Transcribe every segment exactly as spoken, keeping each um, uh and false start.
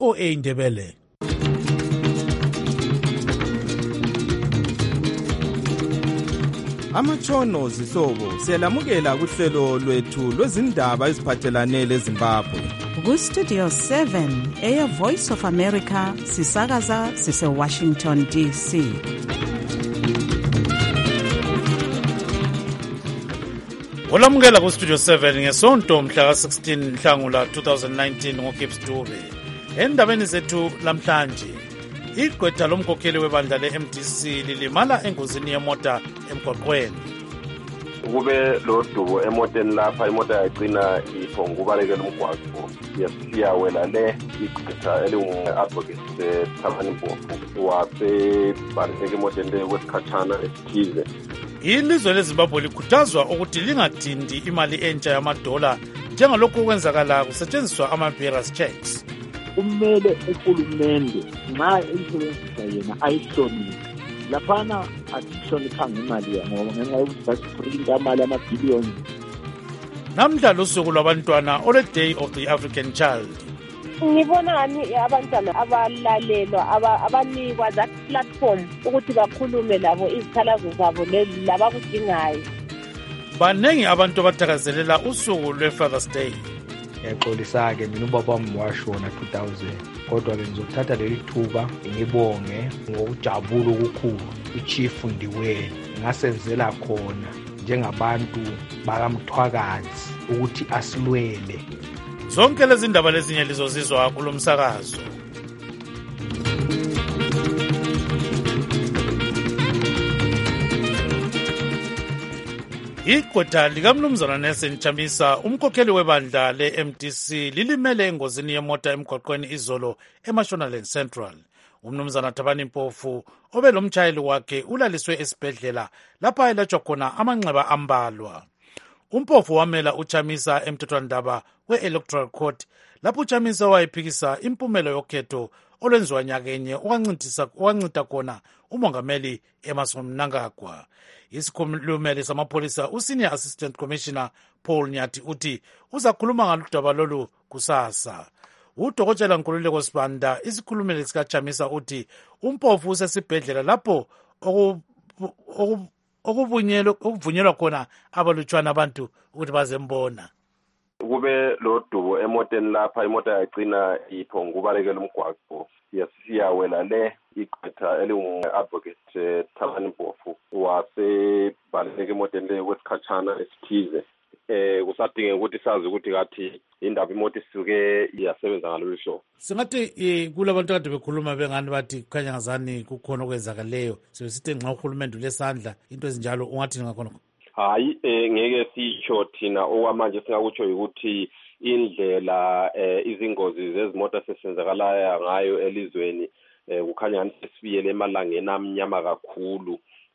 O A Ndebele. Amatshono zihlobo siyalamukela kuhlelo lwethu lwezindaba eziphathelane leZimbabwe. Ku-Studio seven, Air Voice of America, sisakaza sise-Washington D C. Olamukela ku-Studio seven ngesonto mhla ka-sixteen Nhlangula twenty nineteen ngoGibbs Dube. Endabeni zethu lamhlanje, igqwetha lomkhokheli webandla le-M D C lilimala engozini yemota emgwaqweni. Kube lo dubo emoteni lapha, imota yagcina iphongubalekela umgwaqo yasiyawela le igqwetha elingu-advocate Thabani Mpofu wasebaleka emoteni le kwesikhatshana esithize. Ilizwe leZimbabwe likhuthazwa ukuthi lingadindi imali entsha yamadola njengalokhu kwenzakala kusetshenziswa ama-bearers checks. Kumele uhulumende nxa eyisebenzisa yena ayihloniphe. Laphana asihloniphanga imali ya ngoba ngenxa yokuthi basiprinta amali amabhiliyoni. Namhla lusuku lwabantwana ole-Day of the African Child. Ngibona ngani abantwana abalalelwa abanikwa that platform ukuthi bakhulume labo izikhalazo zabo labakudingayo. Baningi abantu abathakazelela usuku lwe-Father's Day. Yaxolisa-ke mina ubaba wami washona two thousand, kodwa-ke ngizothatha leli thuba ngibonge ngokujabula okukhulu uChief Ndiweni ngasenzela khona njengabantu bakamthwakazi ukuthi asilwele. Zonke lezi ndaba lezinye lizozizwa kulo msakazo. Igqwetha likamnumzana Nelson Chamisa, umkhokheli webandla le-M D C, lilimele engozini yemota emgwaqweni izolo eMashonaland Central. Umnumzana Thabani Mpofu obe lo mtshayeli wakhe ulaliswe esibhedlela lapha elatshwa khona amanxeba ambalwa. Umpofu wamela uChamisa emthethwandaba we-Electoral Court lapho uChamisa wayephikisa impumelo yokhetho olwenziwa nyakenye okwancita khona umongameli Emmerson Mnangagwa. Isikhulumeli samapholisa uSenior Assistant Commissioner Paul Nyathi uthi uzakhuluma ngaludaba lolu kusasa. Udokotela Nkululeko Sibanda, isikhulumeli sikaChamisa uthi umpofu usesibhedlela lapho okuvunyelwa khona abalutshwana abantu ukuthi bazembona. Kube lo dubo emoteni lapha, imota yagcina iphongubalekela umgwaqo yasiyawela le igqwetha elingu-advocate Thabani Mpofu wasebaleka emoteni le kwesikhatshana esithize. Eh kusadingeka ukuthi sazi ukuthi kathi indaba imoto isuke iyasebenza ngalolu hlobo. Singathi kulabantu kade bekhuluma bengani bathi kukhanya ngazani kukhona okwenzakaleyo, sebesithi nxa uhulumende lesandla into ezinjalo ungathi ngakhona. Hayi ngeke sisho thina okwamanje singakutsho ukuthi indlela izingozi zezimoto sesenzakala ngayo elizweni kukhanya ngani sesibiyele emalangeni amnyama kakhulu.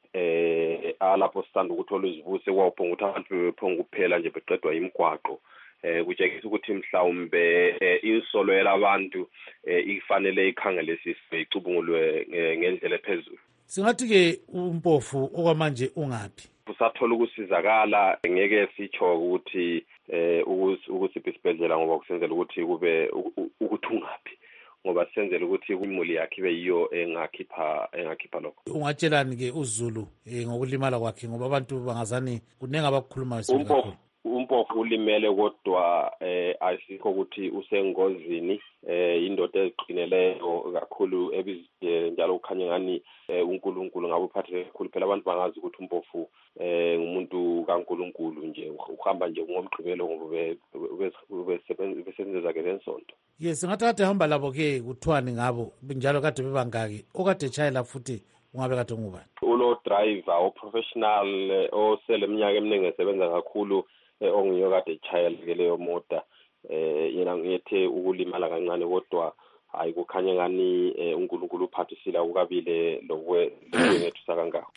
Eh alapho sithanda ukuthola izivuse kwawuphonga ukuthi abantu bephonga kuphela nje beqedwa imigwaqo. Eh kutshengisa ukuthi mhlawumbe isolo yelabantu ifanele ikhangelisiswe icubungulwe ngendlela ephezulu. Singathi ke umpofu okwamanje ungaphi? Usathola ukusizakala, ngeke sitsho ukuthi eh ukusipha isibhedlela ngoba kusenzela ukuthi kube ukuthi ungaphi, ngoba senzela ukuthi imuli yakhe ibe yiyo engakhipha engakhipha lokho. Ungatshelani ke uZulu ngokulimala kwakhe ngoba abantu bangazani kunenga abakukhulumayo sibona. Umpofu ulimele kodwa eh ayisikho ukuthi usengozini, eh indoda eziqineleyo kakhulu ebizwe njalo ukhanya ngani uNkulunkulu ngabe uphathele kakhulu. Phela abantu bangazi ukuthi umpofu eh umuntu kaNkulunkulu nje uhamba nje ngomgqibelo ngoba besebenza ke lensonto. Yes, ngathi kade hamba labo ke kuthwani ngabo njalo kade bebangaki okade chayela futhi ungabe kade ngubani? Ulo driver o professional osele eminyaka eminingi esebenza kakhulu ongiyo kade chayela ke leyo mota. Eh yena ngethe ukulimala kancane kodwa hayi kukhanya ngani uNkulunkulu uphathisile ukabile lokwe ngethusa kangaka.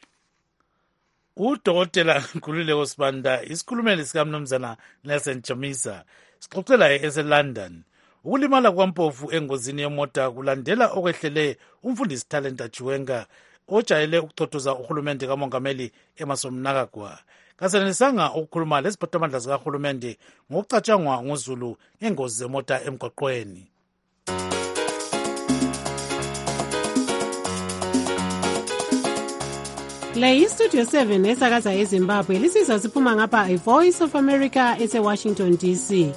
Udokotela Nkululeko Sibanda, isikhulumeli sikamnumzana Nelson Chamisa, sixoxela eseLondon. Ukulimala kwaMpofu engozini yemota kulandela okwehlele umfundisi Thalenta Chiwenga ojayele ukuxoxoza uhulumende kamongameli Emmerson Mnangagwa. Kasenelisanga ukukhuluma lesiphathamandla sikahulumende ngokucatshangwa ngoZulu ngengozi zemota emgwaqweni. Le iStudio seven esakaza eZimbabwe lisizwa siphuma ngapha iVoice of America ese-Washington D C.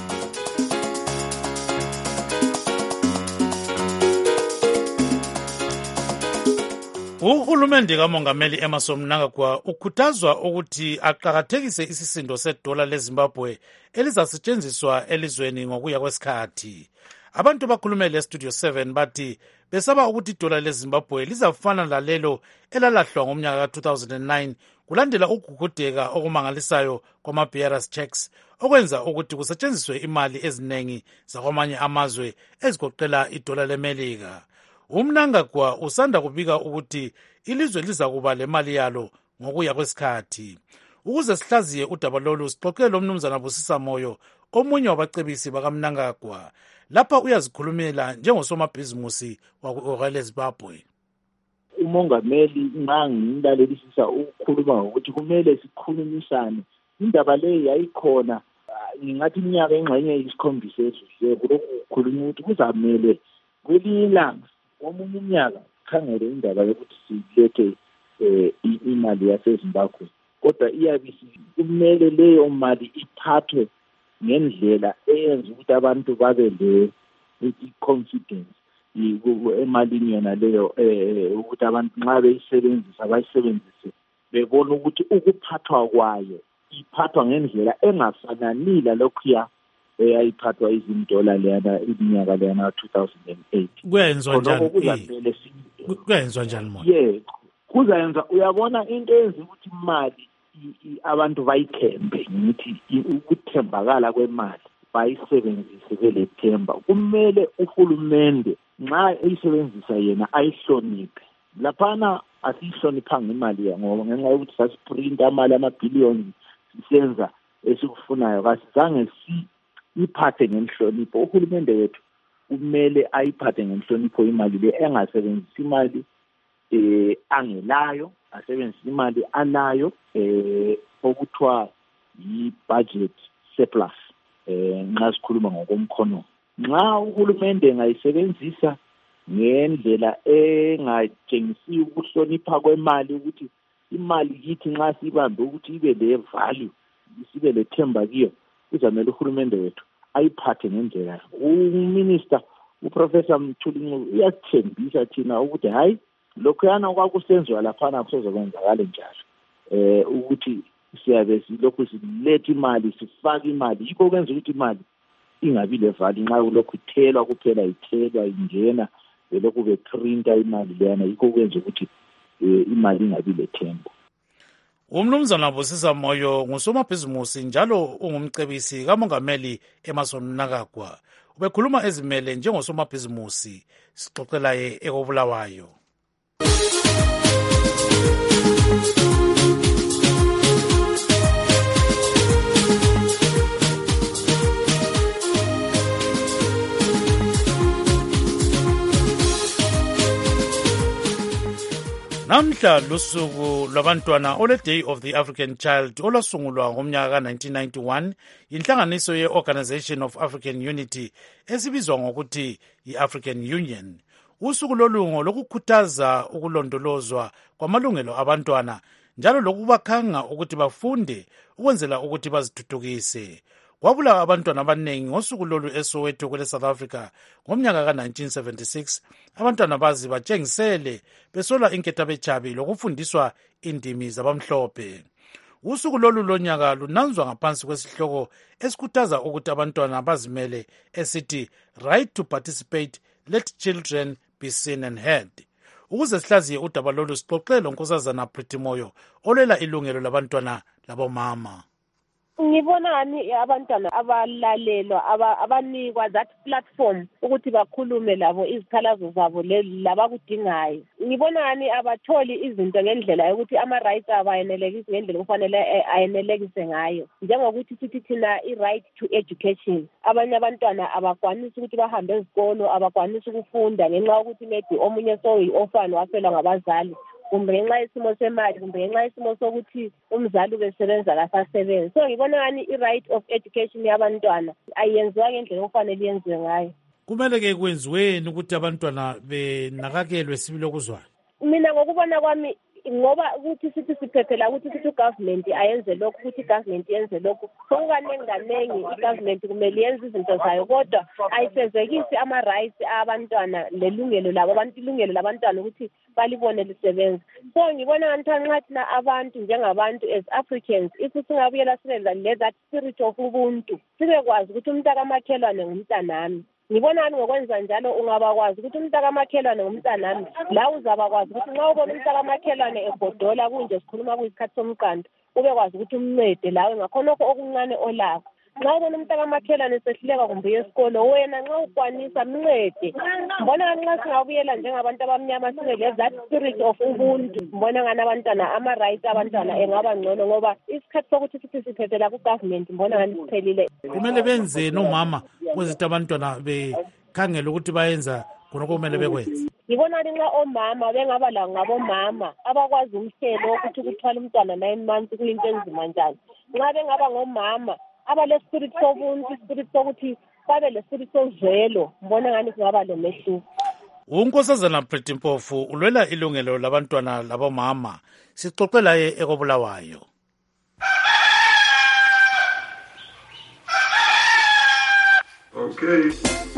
Uhulumende kaMongameli Emmerson Mnangagwa ukhuthazwa ukuthi aqakathekise isisindo sedola leZimbabwe elizasetshenziswa elizweni ngokuya kwesikhathi. Abantu bakhulumele eStudio seven bathi besaba ukuthi idola leZimbabwe lizafana lalelo elalahlwa ngomnyaka ka two thousand nine kulandela ukugugudeka okumangalisayo kwama-bearers checks okwenza ukuthi kusetshenziswe imali eziningi zakwamanye amazwe ezigoqela idola leMelika. UMnangagwa usanda kubika ukuthi ilizwe liza kuba lemali yalo ngokuya kwesikhathi. Ukuze sihlaziye udaba lolu sixoxele umnumzana Busisa Moyo, omunye wabacebisi bakaMnangagwa. Lapha uyazikhulumela njengosomabhizimusi wakweleZimbabwe. Umongameli nxa ngilalelisisa ukukhuluma ukuthi kumele sikhulumisane. Indaba le yayikhona ngingathi iminyaka engxenye isikhombisa edlule kulokhu kukhulunywa ukuthi kuzamele kwelinye ilanga omunye umnyaka khangele indaba yokuthi silethe imali yaseZimbabwe, kodwa iyabe kumele leyo mali iphathwe ngendlela eyenza ukuthi abantu babe le confidence emalini yona leyo ukuthi abantu nxa beyisebenzisa bayisebenzise bebona ukuthi ukuphathwa kwayo iphathwa ngendlela engafananile lokhuya eyayiphathwa izindola leyana iminyaka leyana two thousand eight. Kuyenzwa njani? Kuyenzwa njani manje? Yeah, kuzayenza uyabona into eyenza ukuthi imali abantu bayithembe, ngithi ukuthembakala kwemali bayisebenzise belethemba. Kumele uhulumende nxa eyisebenzisa yena ayihloniphe. Laphana asihloniphanga imali ya ngoba ngenxa yokuthi sasiprinta amali amabhiliyoni sisenza esikufunayo kasizange si iphathe ngenhlonipho. Uhulumende wethu kumele ayiphathe ngenhlonipho imali le, engasebenzisi imali eh angelayo, asebenzisa imali anayo eh okuthiwa yi-budget surplus eh nxa sikhuluma ngokomkhono. Nxa uhulumende ngayisebenzisa ngendlela engatshengisi ukuhlonipha kwemali, ukuthi imali kithi nxa sibambe ukuthi ibe le value, sibe lethemba kiyo, kuzamele uhulumende wethu ayiphathe ngendlela. Uminister uProfessor Mthuli uyasithembisa thina ukuthi hayi lokho yana kwakusenziwa laphana kusezokwenzakala njalo, eh ukuthi siyabe silokhu silethe imali, sifake imali, yikho kwenza ukuthi imali ingabi le value nxa kulokhu ithelwa kuphela ithelwa ingena belokhu beprinta imali leyana, yikho kwenza ukuthi imali ingabi lethemba. Umnumzana Busisa Moyo ngusomabhizimusi njalo ungumcebisi kaMongameli Emmerson Mnangagwa. Ubekhuluma ezimele njengosomabhizimusi, sixoxela ye ekobulawayo. Namhla lusuku lwabantwana ole Day of the African Child olwasungulwa ngomnyaka ka nineteen ninety-one yinhlanganiso ye-Organization of African Unity esibizwa ngokuthi yi-African Union. Usuku lolungo lokukhuthaza ukulondolozwa kwamalungelo abantwana njalo lokubakhanga ukuthi bafunde ukwenzela ukuthi bazithuthukise. Kwabulawa abantwana abanengi ngosuku lolu eSoweto kwele South Africa ngomnyaka ka nineteen seventy-six. Abantwana bazi batshengisele besola inketha bechabi lokufundiswa indimi zabamhlophe. Usuku lolu lonyaka lunanzwa ngaphansi kwesihloko esikhuthaza ukuthi abantwana bazimele esithi right to participate, let children be seen and heard. Ukuze sihlaziye udaba lolu sixoxele uNkosazana Pretty Moyo olela ilungelo labantwana labomama. Ngibona ngani abantwana abalalelwa abanikwa that platform ukuthi bakhulume labo izikhalazo zabo labakudingayo. Ngibona ngani abatholi izinto ngendlela yokuthi ama-rights abo ayenelekise ngendlela kufanele ayenelekise ngayo. Njengokuthi sithi thina i-right to education. Abanye abantwana abakwanisi ukuthi bahambe ezikolo, abakwanisi ukufunda ngenxa yokuthi maybe omunye soyi-orphan wafelwa ngabazali, kumbe ngenxa yesimo semali, kumbe ngenxa yesimo sokuthi umzali ubesebenza kasasebenzi. So ngibona ngani i-right of education yabantwana ayenziwa ngendlela okufanele yenziwe ngayo. Kumele ke kwenziweni ukuthi abantwana benakakelwe sibile kuzwayo. Mina ngokubona kwami ngoba ukuthi sithi siphephela ukuthi sithi ugovernment ayenze lokhu ukuthi igovernment yenze lokhu sokukaningi kaningi igovernment kumele yenze izinto zayo kodwa ayisezekisi ama-rights abantwana lelungelo labo abantu ilungelo labantwana ukuthi balibone lisebenza. So ngibona ngithi nxa thina abantu njengabantu as Africans ithi singabuyela sibe that spirit of ubuntu sibekwazi ukuthi umntakamakhelwane ngumntanami. Ngibona ngokwenza njalo ungabakwazi ukuthi umntakamakhelwane ngumntanami la uzabakwazi ukuthi nxa ubona umntakamakhelwane egodola kunje sikhuluma kuyisikhathi somqando ubekwazi ukuthi umncede lawe ngakhonokho okuncane olakho. Nxa ubona umntakamakhelwane sehluleka kumbe esikolo wena nxa ukwanisa mncede. Mbona nxa singabuyela njengabantu abamnyama sibe that spirit of ubuntu mbona ngani abantwana ama-rights abantwana engaba ngcono ngoba isikhathi sokuthi sithi siphethela ku-government mbona ngani siphelile. Kumele benze nomama kwezithi abantwana bekhangela ukuthi bayenza khonokho kumele bekwenze. Ngibona nxa omama bengaba la ngabomama abakwazi umhlelo ukuthi ukuthwala umntwana nine months kuyinto enzima njani. Nxa bengaba ngomama abale-spirit sobuntu spirit sokuthi babe le-spirit sozwelo mbona ngani kungaba lo mehluko. Unkosazana Pretty Mpofu ulwela ilungelo labantwana labomama. Sixoxe laye ekobulawayo. Okay.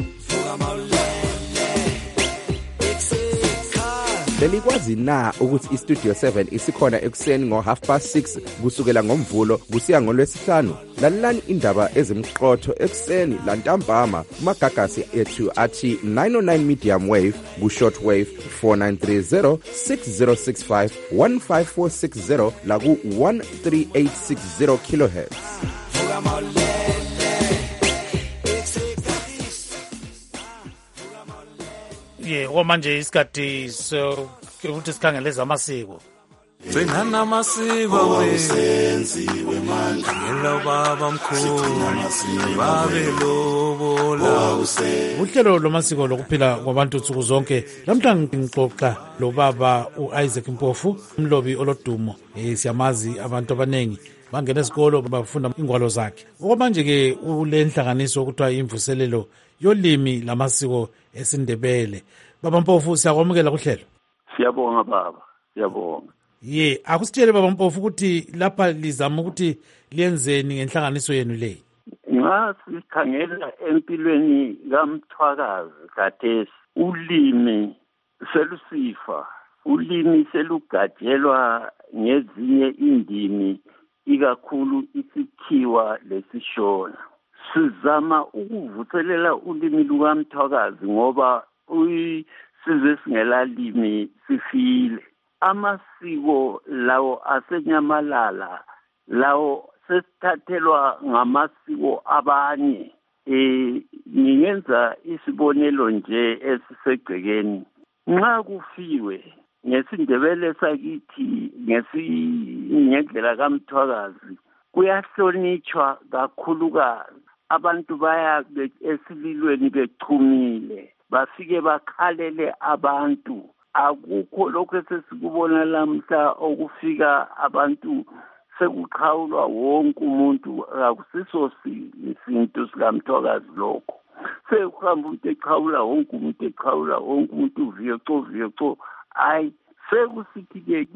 Belikwazi na ukuthi iStudio seven isikhona ekuseni ngo half past six kusukela ngomvulo kusiya ngolwesihlanu. Lalelani indaba ezimqotho ekuseni lantambama kumagagasi ethu athi nine oh nine medium wave ku short wave four nine three zero six zero six five one five four six zero la ku one three eight six zero kilohertz. Ye omanje isikhathi so ukuthi sikhangele zamasiko. Sengana amasiko wesenziwe manje ngelo baba mkhulu babe lobola. Uhlelo lomasiko lokuphila kwabantu nsuku zonke lamhlanje ngixoxa lo baba uIsaac Mpofu umlobi olodumo. Eh siyamazi abantu abanengi bangena esikolo bafunda ingwalo zakhe. Okwamanje ke ulenhlanganiso okuthiwa imvuselelo yolimi lamasiko esindebele. Baba Mpofu siyakwamukela kuhlelo. Siyabonga baba, siyabonga. Ye, akusitshele baba Mpofu ukuthi lapha lizama ukuthi liyenzeni ngenhlanganiso yenu le. Nxa sikhangela empilweni kaMthwakazi khathesi ulimi selusifa, ulimi selugajelwa ngezinye indimi ikakhulu isikhiwa lesishona. Sizama ukuvuselela ulimi lukaMthwakazi ngoba uyisizwe singelalimi sifile. Amasiko lawo asenyamalala lawo sesithathelwa ngamasiko abanye. Eh ngingenza isibonelo nje esisegcekeni. Nxa kufiwe ngesindebele sakithi ngesingendlela kaMthwakazi kuyahlonitshwa kakhulukazi. Abantu baya esililweni bechumile bafike bakhalele abantu. Akukho lokho sesikubona lamhla okufika abantu sekuqhawulwa wonke umuntu akusiso isinto sikaMthwakazi lokho. Sekuhamba umuntu eqhawula wonke umuntu eqhawula wonke umuntu uviyeco viyeco hayi sekusithi-ke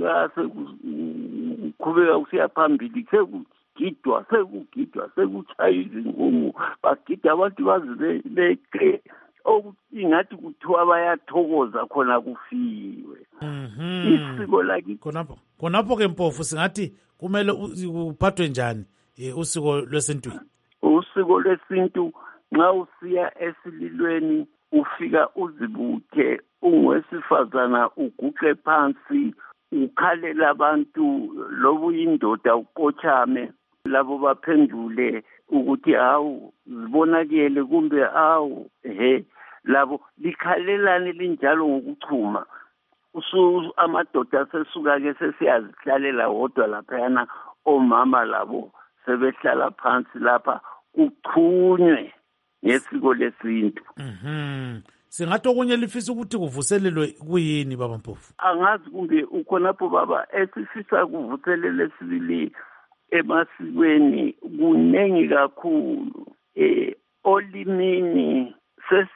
sekukubeka kusiya phambili sekugidwa sekugidwa sekuchayisa ingungu bagida abantu baze beqe ingathi kuthiwa bayathokoza khona kufiwe. Isiko laki khonapho khonapho ke Mpofu singathi kumele uphathwe njani usiko lwesintwini. Usiko lwesintu nxa usiya esililweni ufika uzibuthe ungwesifazana uguqe phansi ukhalela abantu lobu indoda uqochame labo baphendule ukuthi hawu zibonakele kumbe awu he labo likhalelane linjalo ngokuchuma. Usu amadoda sesuka ke sesiyazihlalela wodwa laphana omama labo sebehlala phansi lapha kuchunywe ngesiko lesintu. Mhm. Singathi okunye lifisa ukuthi kuvuselelwe kuyini baba Mpofu? Angazi kumbe ukhonapho baba esifisa kuvuselele sibili emasikweni kunengi kakhulu. Eh olimini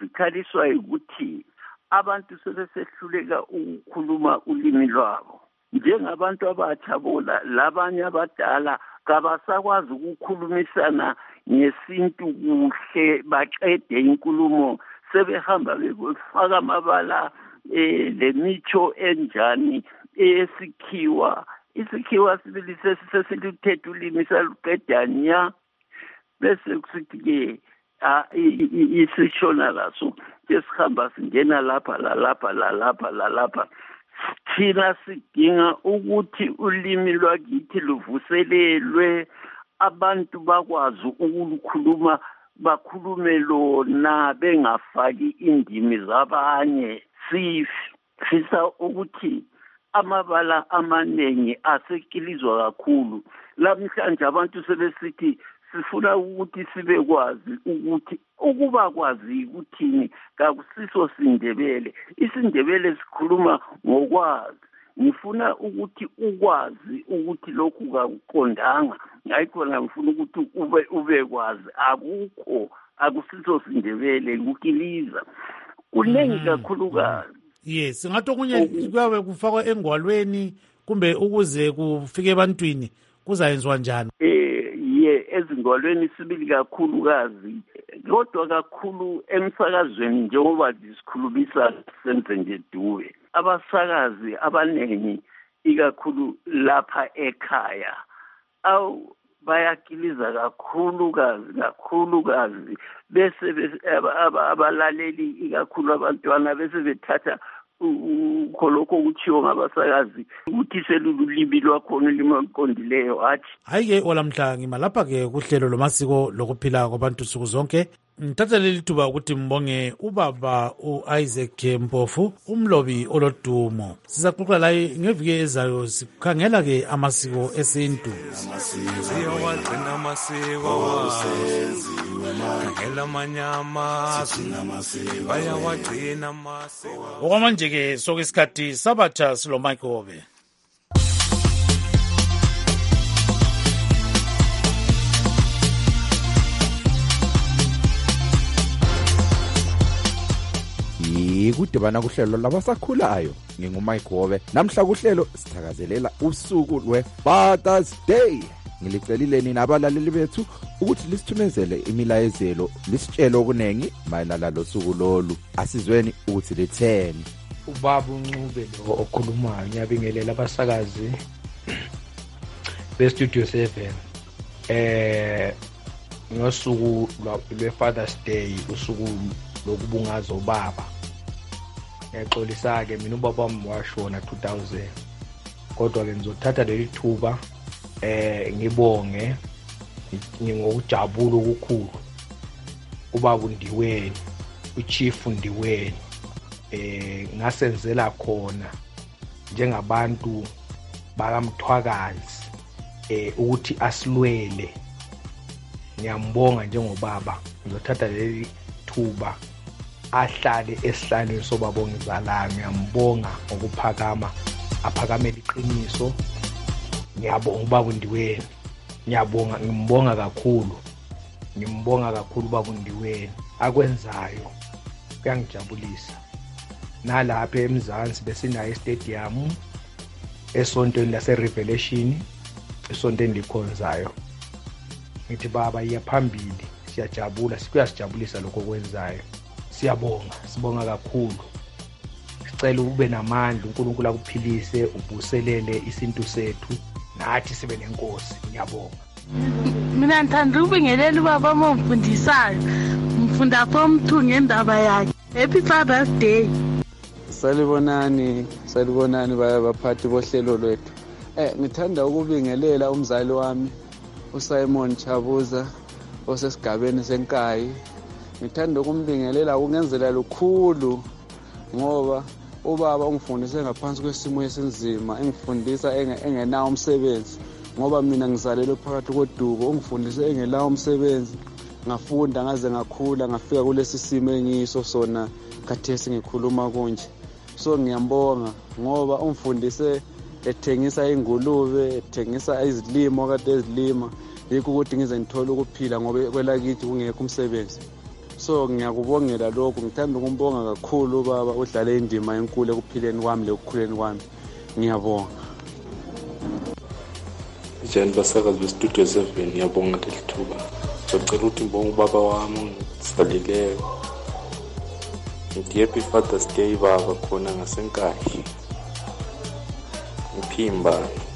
sesikhaliswa ukuthi abantu sebesehluleka ukukhuluma ulimi lwabo. njengabantu abatsha labanye abadala kabasakwazi ukukhulumisana ngesintu kuhle baqede inkulumo sebehamba befaka amabala eh lemicho enjani esikhiwa isikhiwa sibili sesilithethe ulimi saluqedanya bese kusithi ke isishona laso sesihamba singena lapha la lapha la lapha la lapha thina sidinga ukuthi ulimi lwakithi luvuselelwe abantu bakwazi ukukhuluma bakhulume lona bengafaki indimi zabanye sifisa ukuthi amabala amanengi asekilizwa kakhulu lamhlanje abantu sebesithi sifuna ukuthi sibekwazi ukuthi ukuba kwazi ukuthini kakusiso sindebele isindebele sikhuluma ngokwazi ngifuna ukuthi ukwazi ukuthi lokhu kakuqondanga ngayikhona ngifuna ukuthi ube ubekwazi akukho akusiso sindebele ukiliza kunengi kakhulukazi yes ngathi okunye kuyabe kufakwa engwalweni kumbe ukuze kufike ebantwini kuzayenziwa njani eh ye ezingwalweni sibili kakhulukazi kodwa kakhulu emsakazweni njengoba disikhulumisa senze nje duwe abasakazi abanengi ikakhulu lapha ekhaya awu bayakiliza kakhulukazi kakhulukazi bese abalaleli ikakhulu abantwana bese bethatha ukholoko ukuthiwa ngabasakazi ukuthi selululimi lwakhona ulimi oluqondileyo hathi hayi-ke olamhla ngima lapha-ke kuhlelo lomasiko lokuphila kwabantu suku zonke ngithatha leli thuba ukuthi mbonge ubaba u-Isaac Mpofu umlobi olodumo sizaxoxa laye ngeviki ezayo sikhangela-ke amasiko esintu siyawagcina amasiko khangela amanyama bayawagcina amasiko okwamanje-ke sokuyisikhathi sabatsha silo Mike kudibana kuhlelo labasakhulayo ngingumike Hobe namhla kuhlelo sithakazelela usuku lwe-Father's Day ngilicelile nina abalaleli bethu ukuthi lisithumezele imilayezelo lisitshele okunengi mayelana losuku lolu asizweni ukuthi litheni ubaba uNcube lo okhulumayo ngiyabingelela abasakazi bestudio seven eh ngosuku lwe-Father's Day usuku lokubungaza ubaba Ngiyaxolisa-ke mina ubaba wami washona two thousand kodwa-ke ngizothatha leli thuba eh ngibonge ngingokujabula okukhulu ubaba uNdiweni uChief Ndiweni eh ngasenzela khona njengabantu bakamthwakazi eh ukuthi asilwele ngiyambonga njengobaba ngizothatha leli thuba ahlale esihlalweni sobaba ongizalayo ngiyambonga ngokuphakama aphakamela iqiniso ngiyabonga ubaba uNdiweni ngiyabonga ngimbonga kakhulu ngimbonga kakhulu ubaba uNdiweni akwenzayo kuyangijabulisa nalapha eMzansi besinayo istadium esontweni lase Revelation esontweni likhonzayo ngithi baba iya phambili siyajabula sikuyasijabulisa lokho kwenzayo siyabonga sibonga kakhulu sicela ube namandla uNkulunkulu akuphilise ubuselele isintu sethu nathi sibe nenkosi ngiyabonga mina ngithanda ukubingelela ubaba omfundisayo mfunda form two ngendaba yakhe happy Father's Day salibonani salibonani baphathi bohlelo lwethu eh ngithanda ukubingelela umzali wami uSimon Chabuza osesigabeni senkayi ngithanda ukumbingelela ukungenzela lukhulu ngoba ubaba ungifundise ngaphansi kwesimo esinzima engifundisa engenawo umsebenzi ngoba mina ngizalelwe phakathi kodubo ungifundise engelawo umsebenzi ngafunda ngaze ngakhula ngafika kulesi simo engiso sona khathesi ngikhuluma konje so ngiyambonga ngoba ungifundise ethengisa ingulube ethengisa izilimo kade ezilima yikho ukuthi ngize ngithole ukuphila ngoba kwelakithi kungekho umsebenzi so ngiyakubongela lokho ngithanda ukumbonga kakhulu baba udlale indima enkulu ekuphileni kwami lekukhuleni kwami ngiyabonga njani basakazi bestudio seven, ngiyabonga leli thuba. Ngicela ukuthi ngibonge ubaba wami ongizalileyo. Ngithi happy Father's Day baba khona ngasenkayi. Ngiphimba.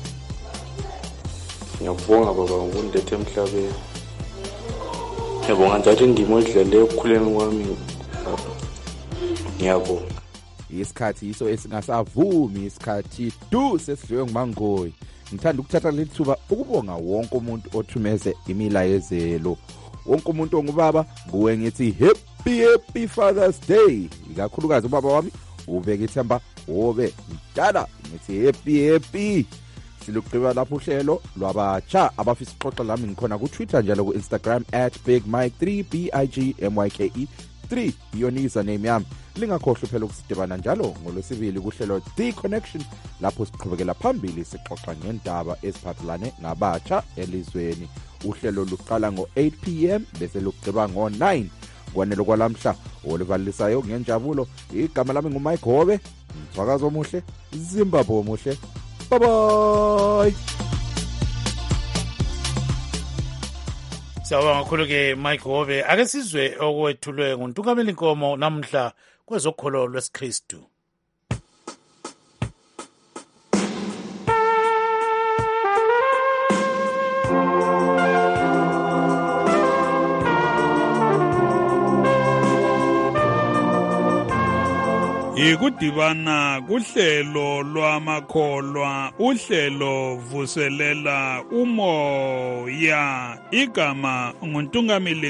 Ngiyabonga baba ngokundiletha emhlabeni. Ngiyabonga njalo indima odlele ekukhuleni kwami. Ngiyabonga. Isikhathi iso esingasavumi, isikhathi du sesidliwe nguMangoyi. Ngithanda ukuthatha leli thuba ukubonga wonke umuntu othumeze imilayezelo. Wonke umuntu ongubaba nguwe ngithi happy happy Father's Day. Ikakhulukazi ubaba wami ubeke ithemba wobe mdala ngithi happy happy. Silugqiba lapho uhlelo lwabatsha abafisa uxoxa lami ngikhona ku Twitter njalo ku Instagram at big mike three b i g m y k e three iyona username yami. Lingakhohlwa phela ukusidibana njalo ngolwesibili kuhlelo The Connection lapho siqhubekela phambili sixoxa ngendaba eziphathelane nabatsha elizweni. Uhlelo luqala ngo eight p m bese lugqiba ngo nine. Kwanele kwalamhla olivalisayo ngenjabulo. Igama lami nguMike Hobe. Mthwakazo omuhle, Zimbabwe omuhle. Bye bye. Sawubona kakhulu ke Mike Hobe. Ake sizwe okwethulwe nguNtungameli Nkomo namhla kwezokholo lwesiKristu. Ikudibana kuhlelo lwamakholwa, uhlelo vuselela umoya. Igama nguNtungameli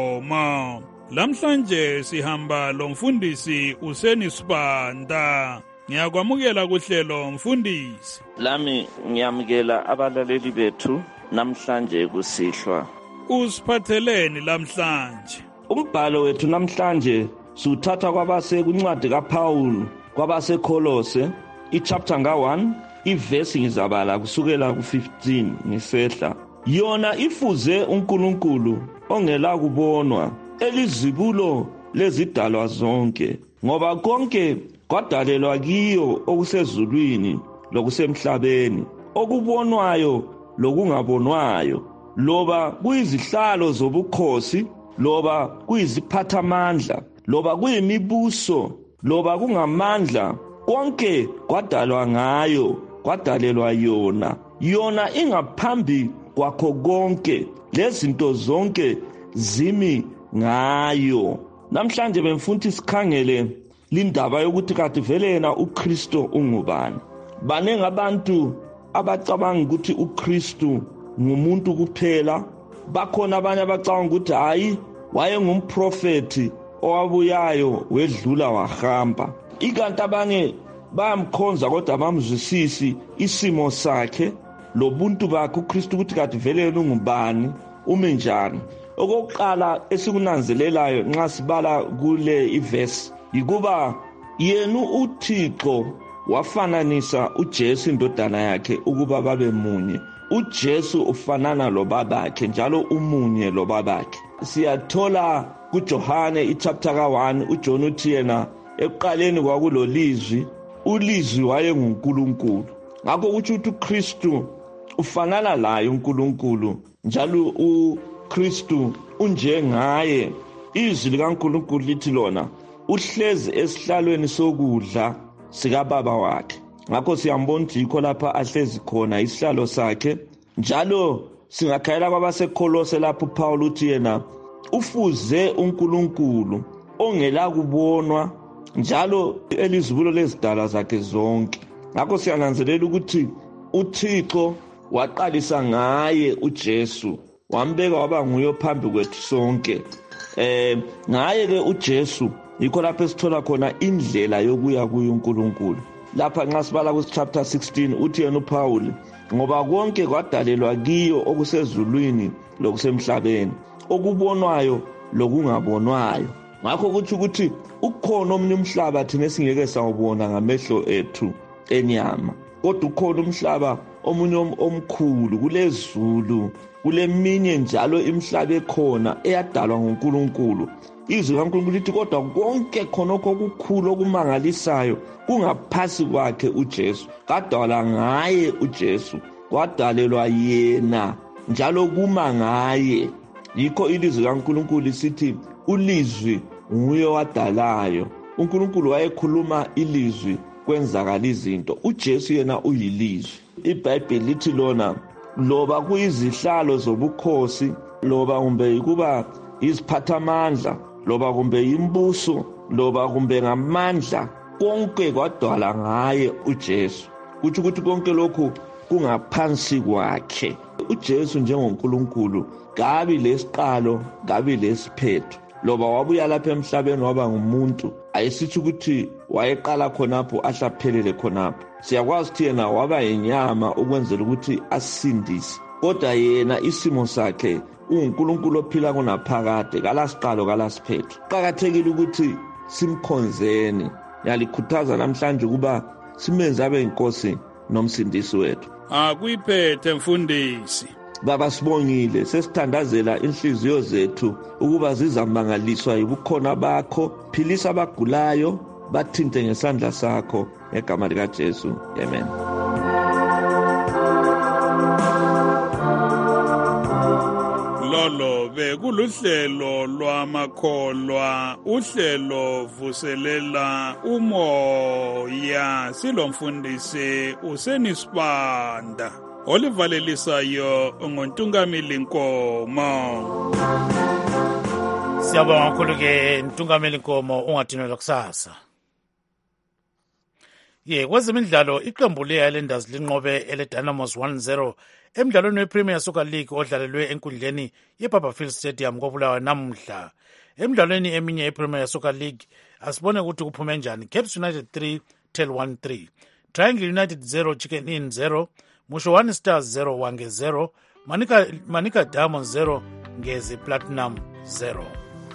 Nkomo. Lamhlanje sihamba lomfundisi Useni Sibanda. Ngiyakwamukela kuhlelo mfundisi. Lami ngiyamukela abalaleli bethu namhlanje kusihlwa. Usiphatheleni lamhlanje? Umbhalo wethu namhlanje suthatha kwabase kuncwadi kaPaul kwabase Kolose ichapter nga one ivesi ngizabala kusukela ku fifteen ngisehla. Yona ifuze uNkulunkulu ongela kubonwa elizibulo lezidalwa zonke, ngoba konke kwadalelwa kiyo okusezulwini lokusemhlabeni, okubonwayo lokungabonwayo, loba kuyizihlalo zobukhosi, loba kuyiziphathamandla, loba kuyimibuso, loba kungamandla, konke kwadalwa ngayo, kwadalelwa yona. Yona ingaphambi kwakho konke, lezinto zonke zimi ngayo. Namhlanje bemfuthi sikhangele lindaba yokuthi kade vele yena uKristu ungubani. Banenge abantu abacabanga ukuthi uKristu ngumuntu kuphela, bakhona abanye abacabanga ukuthi hayi waye ngumprofeti owabuyayo wedlula wahamba. Ikanti abanye bayamkhonza kodwa bamzwisisi isimo sakhe lobuntu bakhe uKristu ukuthi kade vele yena ungubani, ume njani. Okokuqala esikunanzelelayo nxa sibala kule ivesi yikuba yena uThixo wafananisa uJesu indodana yakhe ukuba babe munye. uJesu ufanana lobabakhe njalo umunye lobabakhe. Siyathola kuJohane ichapter ka one uJohn uthi yena ekuqaleni kwakulolizwi, ulizwi waye nguNkulunkulu. Ngakho kuthi uKristu ufanana laye uNkulunkulu njalo uKristu unjengaye. Izwi likaNkulunkulu lithi lona uhlezi esihlalweni sokudla sika baba wakhe. Ngakho siyambona yikho lapha ahlezi khona isihlalo sakhe. Njalo singakhayela kwabaseKolose lapho Paul uthi yena ufuze uNkulunkulu ongela kubonwa njalo elizibulo lezidalwa zakhe zonke. Ngakho siyananzelela ukuthi uThixo waqalisa ngaye uJesu, wambeka waba nguye phambi kwethu sonke. Eh ngaye ke uJesu yikho lapho esithola khona indlela yokuya kuye uNkulunkulu. Lapha nxa sibala ku chapter sixteen uthi yena uPaul, ngoba konke kwadalelwa kiyo okusezulwini lokusemhlabeni, okubonwayo lokungabonwayo. Ngakho kuthi ukuthi ukhona omnye umhlaba thina singeke sawubona ngamehlo ethu enyama, kodwa ukhona umhlaba omunye omkhulu kulezulu, kuleminye njalo imihlaba ekhona eyadalwa nguNkulunkulu. Izwi kaNkulunkulu lithi kodwa konke khonokho okukhulu okumangalisayo kungaphasi kwakhe uJesu, kadala ngaye uJesu. wadalelwa yena njalo kuma ngaye. Yikho ilizwi kaNkulunkulu lisithi ulizwi nguye wadalayo. uNkulunkulu wayekhuluma ilizwi kwenzakala izinto. uJesu yena uyilizwi. iBhayibheli lithi lona loba kuyizihlalo zobukhosi, loba kumbe kuba iziphathamandla, loba kumbe imbuso, loba kumbe ngamandla, konke kwadala ngaye uJesu. Kuthi ukuthi konke lokhu kungaphansi kwakhe. uJesu njengoNkulunkulu kabi lesiqalo, kabi lesiphetho. Loba wabuya lapha emhlabeni waba ngumuntu, ayisithi ukuthi wayeqala khonapho ahlaphelele khonapho. Siyakwazi ukuthi yena waba yinyama ukwenzela ukuthi asindise, kodwa yena isimo sakhe uNkulunkulu ophila kunaphakade, kalasiqalo kalasiphetho. Kuqakathekile ukuthi simkhonzeni. Ngiyalikhuthaza namhlanje ukuba simenze abe inkosi nomsindisi wethu. Akuyiphethe mfundisi. Baba sibongile, sesithandazela inhliziyo zethu ukuba zizamangaliswa yibukhona bakho. Philisa abagulayo, bathinte ngesandla sakho egama lika Jesu. Amen. Lolo bekuluhlelo lwamakholwa, uhlelo vuselela umoya. Silomfundisi uSenisibanda olivalelisayo ngontungameli Nkomo. Siyabonga kakhulu ke Ntungameli Nkomo, ungadinelwa kusasa. Ye kwezemidlalo iqembu le-Highlanders linqobe ele Dynamos one zero emidlalweni wePremier Soccer League odlalelwe enkundleni yeBarberfield Stadium koBulawayo namuhla. Emidlalweni eminye yePremier Soccer League asibone ukuthi kuphume njani. Caps United three, Tel one three, Triangle United zero, Chicken Inn zero, Mushowane Stars zero, Wange zero, Manika, Manika Diamonds zero, Ngezi Platinum zero.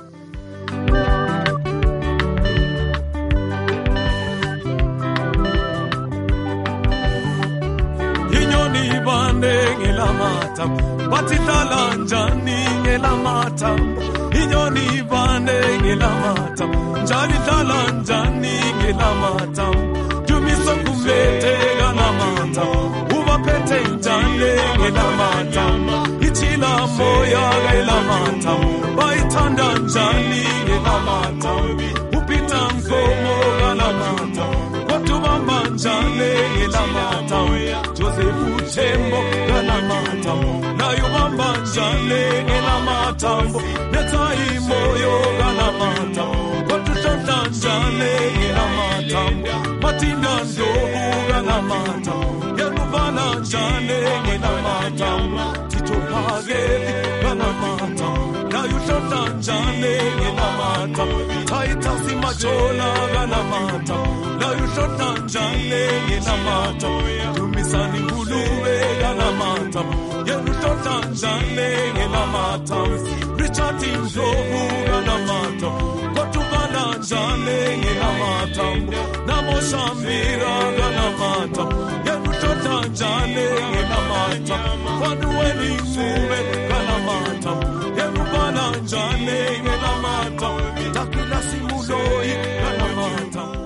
Inyoni ibande ngelamata, batidala njani ngelamata. Inyoni ibande ngelamata, njani dala njani ngelamata. Dumisa kumbete ngelamata, ubapete njani ngelamata. Ichila moya ngelamata, baitanda njani ngelamata. Upita Nkomo ngelamata, watubamba njani ngelamata. Joseph Tembo galamata, na yubamba njale galamata, netai moyo galamata, kotushota njale galamata, matinda ndobu galamata, yerubana njale galamata, tito pageli galamata, na yushota njale galamata, taita simachola galamata, na yushota njale galamata. Misani nguluwe galamata, yerutota njale galamata. Richard Ndlovu galamata, kotubana njale galamata. Namo Shambira galamata, yerutota njale galamata. Kwaduweni Ngube galamata, yerubana njale galamata. Takila Simuloi galamata.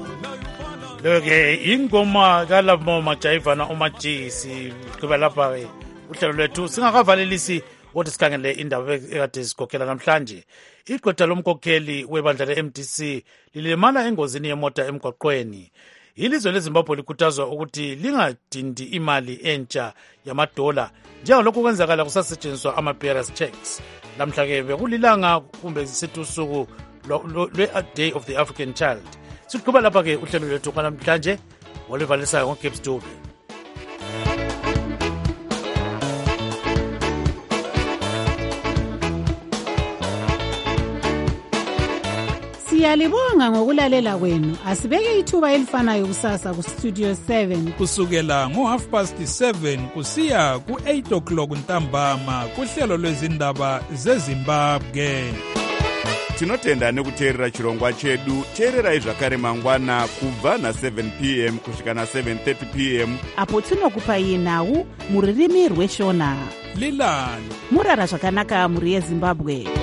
Loke ingoma kalabo majayivana umajisi kuba lapha ke uhlelo lwethu singakavalelisi wothi sikhangele indaba ekade sigokhela namhlanje. Igqwetha lomkhokheli webandla le-M D C lilimala engozini yemota emgwaqweni. Ilizwe leZimbabwe likhuthazwa ukuthi lingadindi imali entsha yamadola njengalokho kwenzakala kusasetshenziswa ama-bearers checks. Lamhla ke bekulilanga kumbe sithi usuku lwe-Day of the African Child. Siqhuba lapha ke uhlelo lwethu namhlanje olivalisayo ngoGibbs Dube. Siyalibonga ngokulalela kwenu. Asibeke ithuba elifanayo kusasa ku Studio seven kusukela ngo half past seven kusiya ku eight o'clock ntambama kuhlelo lwezindaba zeZimbabwe. Tinotenda nekuteerera chirongwa chedu. Teererai zvakare mangwana kubva na seven p m kusvika na seven thirty p m apo tinokupai nhau muririmi rweshona. Lilani murara zvakanaka muri yeZimbabwe.